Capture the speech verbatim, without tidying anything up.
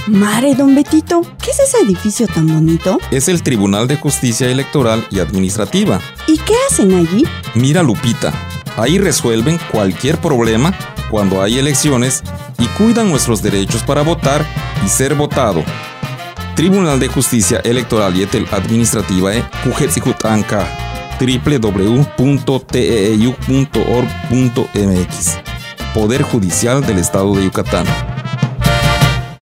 Mare, don Betito, ¿qué es ese edificio tan bonito? Es el Tribunal de Justicia Electoral y Administrativa. ¿Y qué hacen allí? Mira, Lupita, ahí resuelven cualquier problema cuando hay elecciones y cuidan nuestros derechos para votar y ser votado. Tribunal de Justicia Electoral y Administrativa e Kujetzihutanka, w w w punto t e e u punto org punto m x. Poder Judicial del Estado de Yucatán.